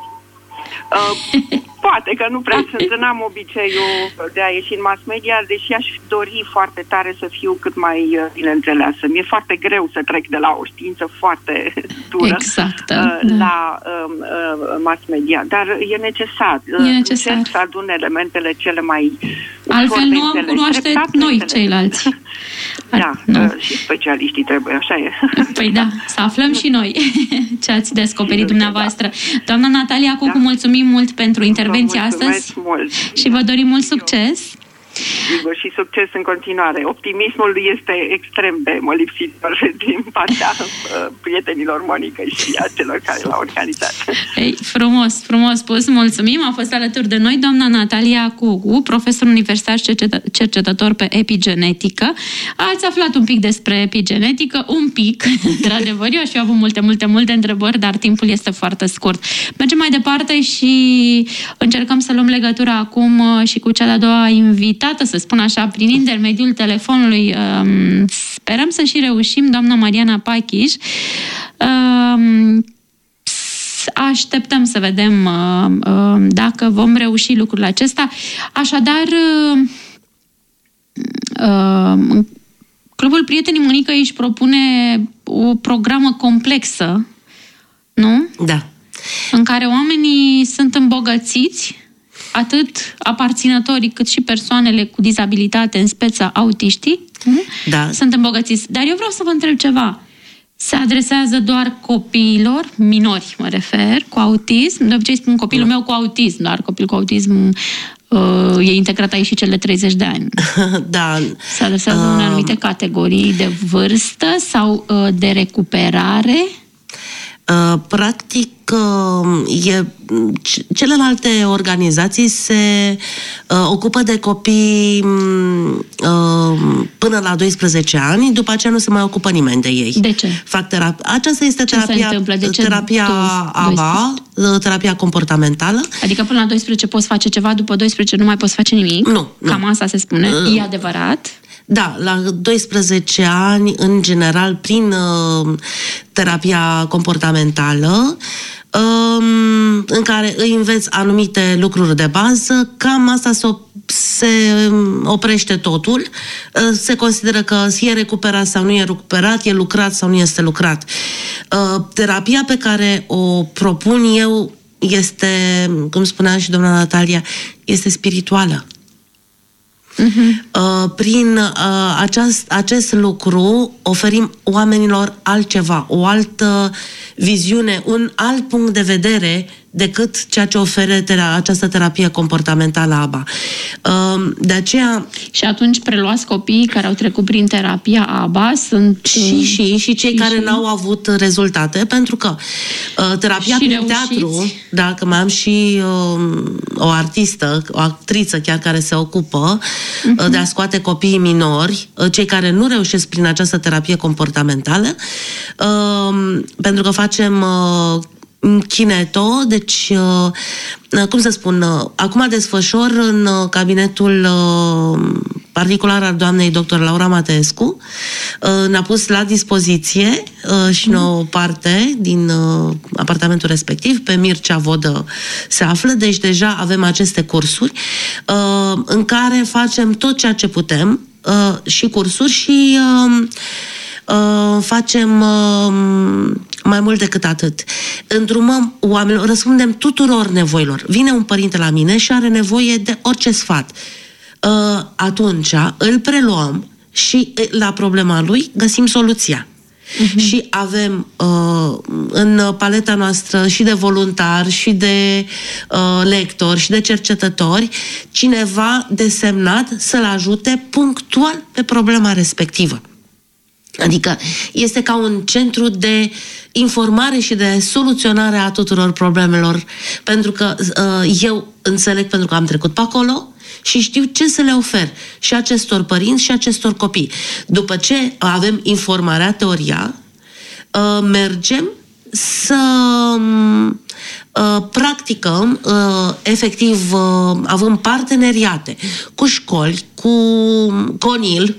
Poate că nu prea sunt, n-am obiceiul de a ieși în mass media, deși aș dori foarte tare să fiu cât mai bine înțeleasă. Mi-e foarte greu să trec de la o știință foarte dură la mass media, dar e necesar. Încerc să adun elementele cele mai altfel nu am cunoaște noi ceilalți. Și specialiștii trebuie, așa e. Păi da, să aflăm și noi ce ați descoperit dumneavoastră. Doamna Natalia Cucu, mulțumim mult pentru intervenția astăzi mult. Și vă dorim mult succes. Sigur, și succes în continuare. Optimismul este extrem de molipsitor din partea prietenilor Monica și a celor care l-au organizat. Ei, frumos spus, mulțumim. A fost alături de noi doamna Natalia Cucu, profesor universitar și cercetător pe epigenetică. Ați aflat un pic despre epigenetică, un pic, într-adevăr. Eu aș fi avut multe întrebări, dar timpul este foarte scurt. Mergem mai departe și încercăm să luăm legătura acum și cu cea de-a doua invitată, să spun așa, prin intermediul telefonului. Sperăm să și reușim, doamna Mariana Pachiș. Așteptăm să vedem dacă vom reuși lucrul acesta. Așadar, Clubul Prietenii Monica își propune o programă complexă, nu? Da. În care oamenii sunt îmbogățiți, atât aparținătorii cât și persoanele cu dizabilitate, în speță autiștii, sunt îmbogățiți. Dar eu vreau să vă întreb ceva. Se adresează doar copiilor, minori mă refer, cu autism? De obicei spun copilul meu cu autism, dar copilul cu autism e integrat aici și cele 30 de ani. Da. Se adresează unei anumite categorii de vârstă sau de recuperare? Practic, celelalte organizații se ocupă de copii până la 12 ani, după aceea nu se mai ocupă nimeni de ei. De ce? Fac terapie. Aceasta este terapia ABA, terapia comportamentală. Adică până la 12 poți face ceva, după 12 nu mai poți face nimic? Nu. Cam asta se spune. E adevărat? Da, la 12 ani, în general, prin terapia comportamentală, în care îi înveți anumite lucruri de bază, cam asta se oprește totul. Se consideră că e recuperat sau nu e recuperat, e lucrat sau nu este lucrat. Terapia pe care o propun eu este, cum spunea și doamna Natalia, este spirituală. Prin acest lucru oferim oamenilor altceva, o altă viziune, un alt punct de vedere decât ceea ce oferă această terapie comportamentală ABA. De aceea... Și atunci preluați copiii care au trecut prin terapia ABA sunt... Și cei care n-au avut rezultate, pentru că terapia prin teatru, dacă mai am și o artistă, o actriță chiar care se ocupă de a scoate copiii minori, cei care nu reușesc prin această terapie comportamentală, pentru că facem kineto, deci, cum să spun, acum desfășor în cabinetul particular al doamnei dr. Laura Mateescu, ne-a pus la dispoziție și nouă parte din apartamentul respectiv, pe Mircea Vodă se află, deci deja avem aceste cursuri în care facem tot ceea ce putem, și cursuri și facem mai mult decât atât. Îndrumăm oamenilor, răspundem tuturor nevoilor. Vine un părinte la mine și are nevoie de orice sfat. atunci îl preluăm și la problema lui găsim soluția. Și avem în paleta noastră și de voluntari, și de lectori, și de cercetători, cineva desemnat să-l ajute punctual pe problema respectivă. Adică este ca un centru de informare și de soluționare a tuturor problemelor, pentru că eu înțeleg, pentru că am trecut pe acolo și știu ce să le ofer și acestor părinți și acestor copii. După ce avem informarea, teoria, mergem să practicăm, efectiv, avem parteneriate cu școli, cu Conil,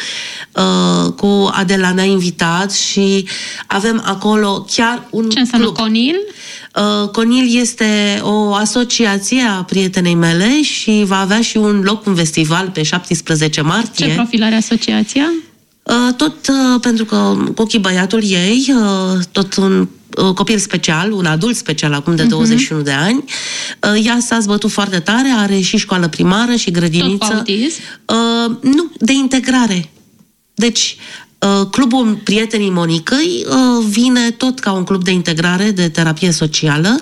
cu Adela ne-a invitat și avem acolo chiar un Ce înseamnă club. Conil? Conil este o asociație a prietenei mele și va avea și un loc, un festival pe 17 martie. Ce profil are asociația? Tot pentru că cu ochii băiatul ei, tot un copil special, un adult special acum de 21 de ani, ea s-a zbătut foarte tare, are și școală primară și grădiniță. Tot cu autism? Nu, de integrare. Deci, clubul Prietenii Monicăi vine tot ca un club de integrare, de terapie socială.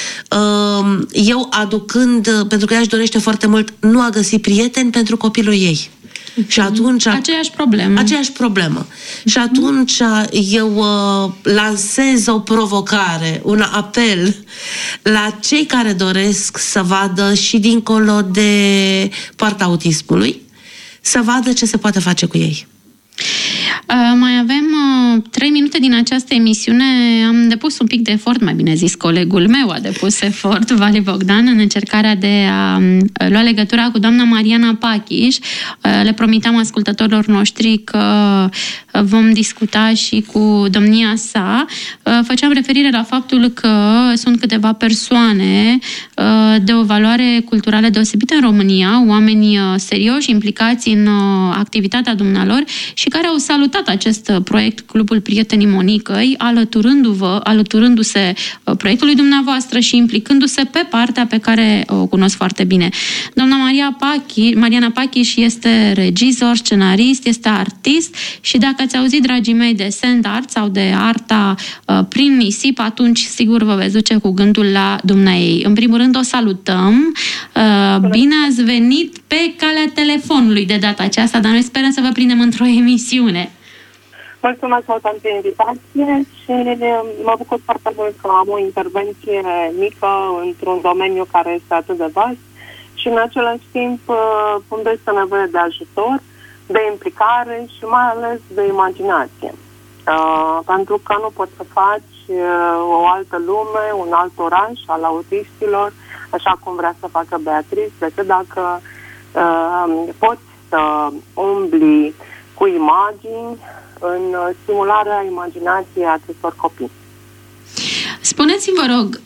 Eu aducând, pentru că ea își dorește foarte mult, nu a găsit prieteni pentru copilul ei. Și atunci... Aceeași problemă. Aceeași problemă. Și atunci eu lansez o provocare, un apel la cei care doresc să vadă și dincolo de poarta autismului, să vadă ce se poate face cu ei. Mai avem 3 minute din această emisiune. Am depus un pic de efort, mai bine zis, colegul meu a depus efort, Vali Bogdan, în încercarea de a lua legătura cu doamna Mariana Pachiș. Le promiteam ascultătorilor noștri că vom discuta și cu domnia sa. Făceam referire la faptul că sunt câteva persoane de o valoare culturală deosebită în România, oameni serioși, implicați în activitatea dumnealor și care au salutat acest proiect, Clubul Prietenii Monicăi, alăturându-se proiectului dumneavoastră și implicându-se pe partea pe care o cunosc foarte bine. Doamna Mariana Pachiș este regizor, scenarist, este artist și dacă ați auzit, dragii mei, de sand art sau de arta prin nisip, atunci sigur vă veți duce cu gândul la dumneaei. În primul rând o salutăm. Bine ați venit pe calea telefonului de data aceasta, dar noi sperăm să vă prindem într-o emisiune. Mulțumesc mult pentru invitație și mă bucur foarte mult că am o intervenție mică într-un domeniu care este atât de vast și în același timp unde este nevoie de ajutor, de implicare și mai ales de imaginație. Pentru că nu poți să faci o altă lume, un alt oraș al autiștilor, așa cum vrea să facă Beatrice, decât dacă poți să umbli cu imagini în stimularea imaginației acestor copii. Spuneți-mi, vă rog,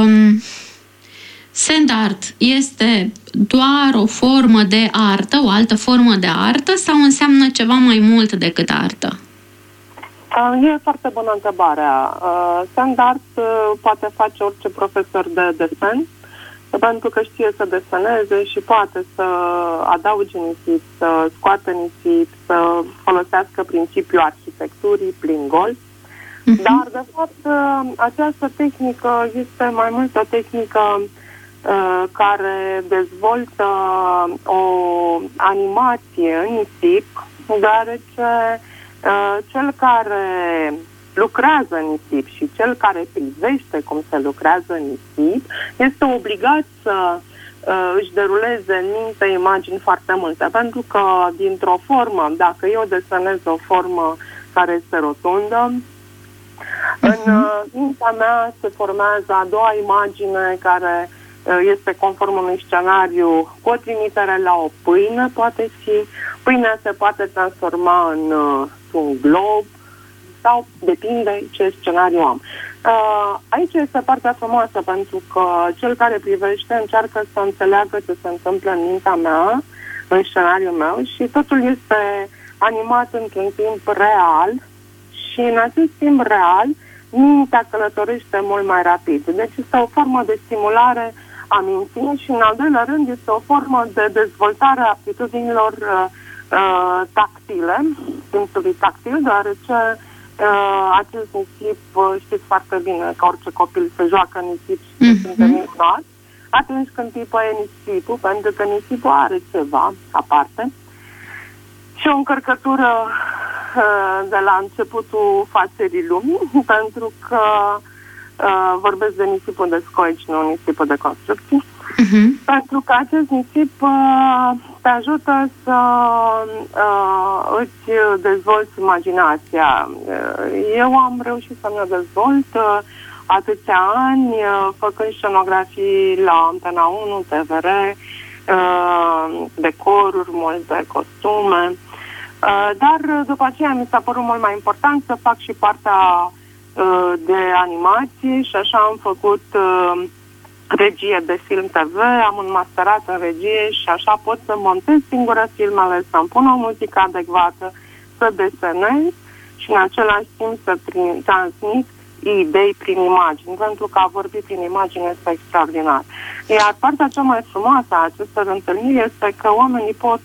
sand art este doar o formă de artă, o altă formă de artă, sau înseamnă ceva mai mult decât artă? E foarte bună întrebarea. Sand art poate face orice profesor de desen, pentru că știe să deseneze și poate să adauge nisip, să scoată nisip, să folosească principiul arhitecturii prin gol. Dar, de fapt, această tehnică este mai mult o tehnică care dezvoltă o animație în nisip, deoarece cel care lucrează în nisip și cel care privește cum se lucrează în nisip este obligat să își deruleze în minte imagini foarte multe, pentru că dintr-o formă, dacă eu desenez o formă care este rotundă, în mintea mea se formează a doua imagine care este conform unui scenariu cu o trimitere la o pâine, poate fi, pâinea se poate transforma în un glob, sau depinde ce scenariu am. Aici este partea frumoasă, pentru că cel care privește încearcă să înțeleagă ce se întâmplă în mintea mea, în scenariul meu, și totul este animat într-un timp real și în acest timp real mintea călătorește mult mai rapid. Deci este o formă de stimulare a minții și, în al doilea rând, este o formă de dezvoltare a aptitudinilor tactile, simțului tactil, deoarece acest nisip, știți foarte bine că orice copil se joacă în nisip și se simte minunat atunci când pipăie nisipul, pentru că nisipul are ceva aparte și o încărcătură de la începutul facerii lumii, pentru că vorbesc de nisipul de scoici, nu nisipul de construcții, pentru că acest nisip te ajută să îți dezvolți imaginația. Eu am reușit să mi-o dezvolt atâția ani, făcând scenografii la Antena 1, TVR, decoruri, multe costume, dar după aceea mi s-a părut mult mai important să fac și partea de animație și așa am făcut regie de film TV, am înmasterat în regie și așa pot să montez singură filmele, să-mi pun o muzică adecvată, să desenez și în același timp să transmit idei prin imagini, pentru că a vorbi prin imagini este extraordinar. Iar partea cea mai frumoasă a acestor întâlniri este că oamenii pot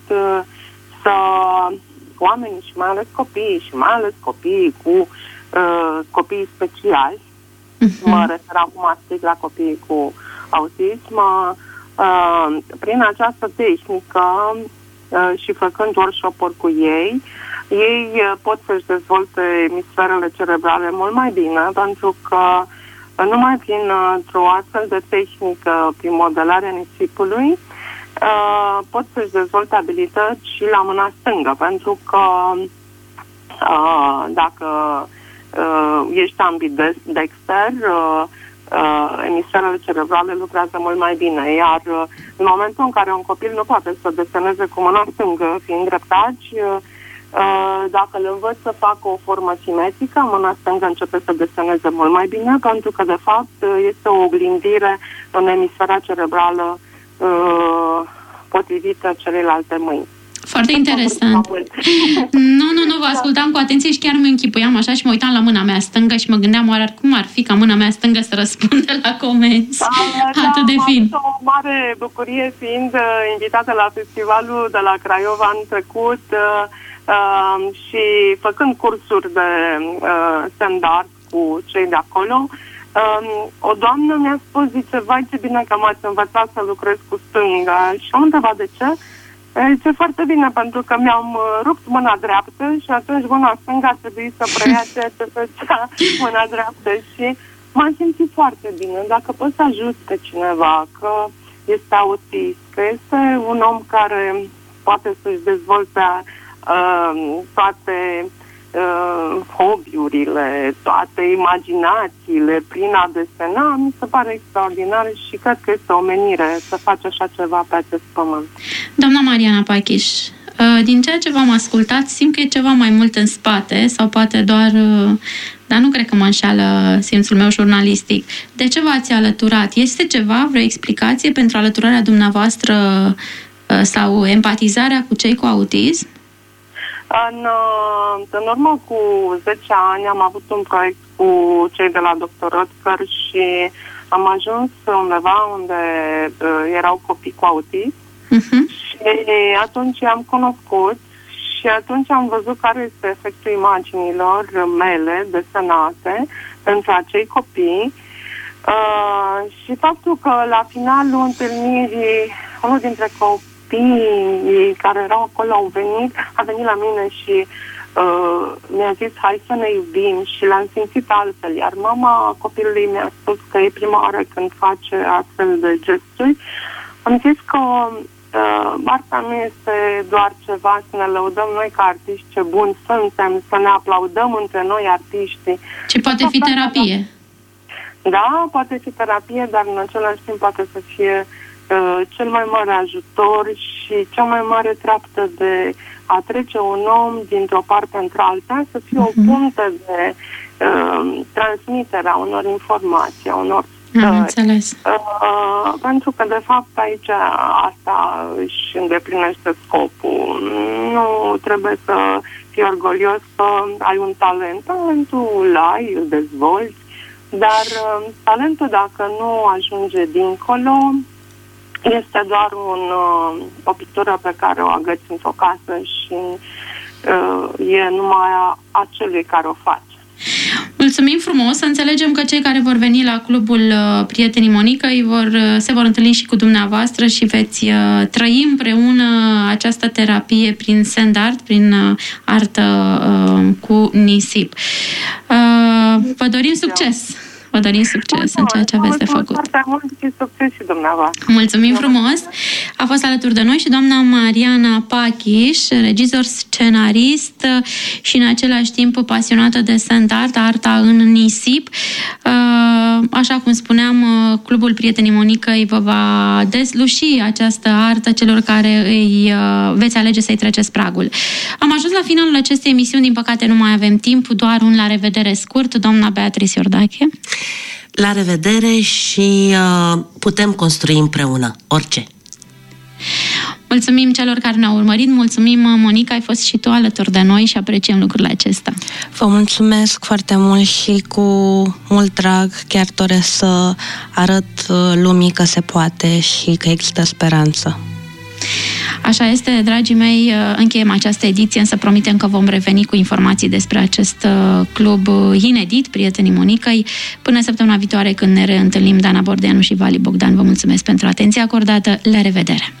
oamenii și mai ales copiii și mai ales copiii cu copiii speciali, mă refer acum strict la copiii cu autism, prin această tehnică și făcând workshop-uri cu ei pot să-și dezvolte emisferele cerebrale mult mai bine, pentru că numai printr-o astfel de tehnică, prin modelarea nisipului, pot să-și dezvolte abilități și la mâna stângă, pentru că dacă ești ambidexter, emisferele cerebrale lucrează mult mai bine, iar în momentul în care un copil nu poate să deseneze cu mâna stângă, fiind dreptaci, dacă îl învăț să facă o formă simetrică, mâna stângă începe să deseneze mult mai bine, pentru că, de fapt, este o oglindire în emisfera cerebrală potrivită celelalte mâini. Foarte interesant. Nu, vă ascultam cu atenție și chiar mă închipuiam așa și mă uitam la mâna mea stângă și mă gândeam oare cum ar fi ca mâna mea stângă să răspundă la comenzi. Atât de fin. Am avut o mare bucurie fiind invitată la festivalul de la Craiova anul trecut și făcând cursuri de stand-art cu cei de acolo. O doamnă mi-a spus, zice, vai ce bine că m-ați învățat să lucrez cu stânga. Și am întrebat de ce. Zice, foarte bine, pentru că mi-am rupt mâna dreaptă și atunci mâna stângă a trebuit să preia ceea ce făcea mâna dreaptă și m-am simțit foarte bine. Dacă poți să ajuți pe cineva, că este autist, că este un om care poate să-și dezvolte toate hobby-urile, toate imaginațiile prin a desena, mi se pare extraordinar și cred că este o menire să faci așa ceva pe acest pământ. Doamna Mariana Pachiș, din ceea ce v-am ascultat, simt că e ceva mai mult în spate sau poate doar, dar nu cred că mă înșeală simțul meu jurnalistic. De ce v-ați alăturat? Este ceva, vreo explicație pentru alăturarea dumneavoastră sau empatizarea cu cei cu autism? În urmă cu 10 ani am avut un proiect cu cei de la Dr. Röttger și am ajuns undeva unde erau copii cu autism și atunci i-am cunoscut și atunci am văzut care este efectul imaginilor mele desenate pentru acei copii și faptul că la finalul întâlnirii unul dintre copii care erau acolo a venit la mine și mi-a zis hai să ne iubim și l-am simțit altfel, iar mama copilului mi-a spus că e prima oară când face astfel de gesturi. Am zis că arta nu este doar ceva să ne lăudăm noi ca artiști ce buni suntem, să ne aplaudăm între noi artiștii. Ce poate fi terapie. Da, poate fi terapie, dar în același timp poate să fie cel mai mare ajutor și cea mai mare treaptă de a trece un om dintr-o parte într-alta, să fie o punte de transmitere a unor informații, a unor înțeles. Pentru că, de fapt, aici asta își îndeplinește scopul. Nu trebuie să fii orgolios că ai un talent. Talentul îl ai, îl dezvolți, dar talentul, dacă nu ajunge dincolo, Este doar o pictură pe care o agăți într-o casă și e numai a celui care o face. Mulțumim frumos, să înțelegem că cei care vor veni la clubul Prietenii Monicăi se vor întâlni și cu dumneavoastră și veți trăi împreună această terapie prin sand art, prin artă cu nisip. Vă dorim succes! Vă dorim succes în ceea ce aveți de făcut. Mult și succes și dumneavoastră. Mulțumim frumos! A fost alături de noi și doamna Mariana Pachiș, regizor, scenarist și în același timp pasionată de sand art, arta în nisip. Așa cum spuneam, Clubul Prietenii Monicăi vă va desluși această artă celor care îi veți alege să-i treceți pragul. Am ajuns la finalul acestei emisiuni, din păcate nu mai avem timp, doar un la revedere scurt. Doamna Beatrice Iordache. La revedere și putem construi împreună orice. Mulțumim celor care ne-au urmărit, mulțumim, Monica, ai fost și tu alături de noi și apreciem lucrurile acestea. Vă mulțumesc foarte mult și cu mult drag chiar doresc să arăt lumii că se poate și că există speranță. Așa este, dragii mei, încheiem această ediție, însă promitem că vom reveni cu informații despre acest club inedit, Prietenii Monicăi. Până săptămâna viitoare, când ne reîntâlnim, Dana Bordeanu și Vali Bogdan, vă mulțumesc pentru atenția acordată. La revedere!